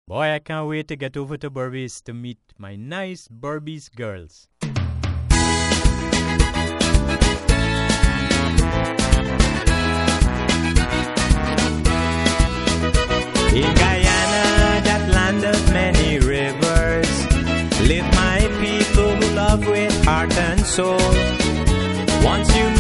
Boy, I can't wait to get over to Berbice to meet my nice Berbice girls. In Guyana, that land of many rivers, live my people who love with heart and soul. Once you